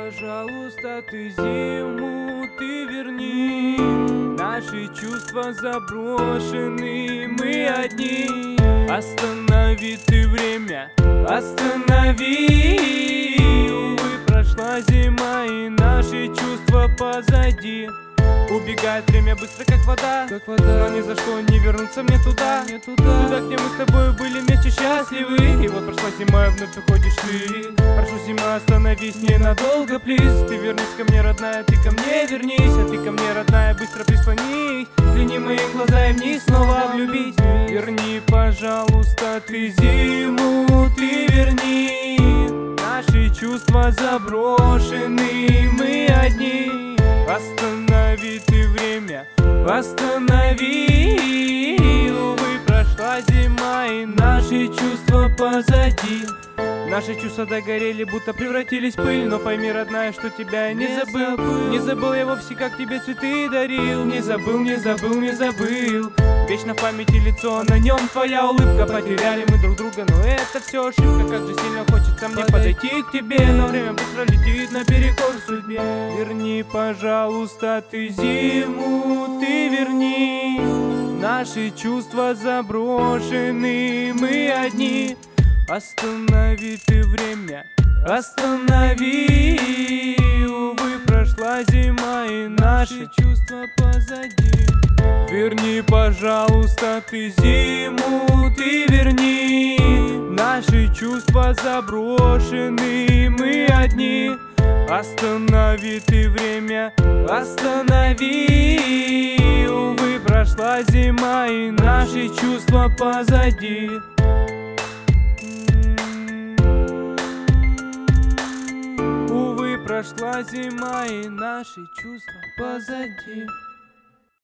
пожалуйста, ты зиму ты верни. Наши чувства заброшены, мы одни. Останови ты время, останови. Увы, прошла зима и наши чувства позади. Убегает время быстро, как вода, но ни за что не вернуться мне туда, туда, где мы с тобой были вместе счастливы. И вот прошла зима, и вновь уходишь ты. Прошу, зима, остановись ненадолго, плиз. Ты вернись ко мне, родная, ты ко мне вернись. А ты ко мне, родная, быстро прислонись. Взгляни мои глаза и в них снова влюбись. Верни, пожалуйста, ты зиму, ты верни. Наши чувства заброшены, мы одни. Останови ты время, останови. Увы, прошла зима и наши чувства позади. Наши чувства догорели, будто превратились в пыль. Но пойми, родная, что тебя я не забыл. Не забыл я вовсе, как тебе цветы дарил. Не забыл, не забыл, не забыл. Вечно в памяти лицо, на нем твоя улыбка. Потеряли мы друг друга, но это все ошибка. Как же сильно хочется мне подойти к тебе, но время быстро летит наперекор судьбе. Верни, пожалуйста, ты зиму, ты верни. Наши чувства заброшены, мы одни. Останови ты время, останови. Увы, прошла зима и наши чувства позади. Верни, пожалуйста, ты зиму, ты верни. Наши чувства заброшены, мы одни. Останови ты время, останови. Увы, прошла зима и наши чувства позади. Увы, прошла зима и наши чувства позади.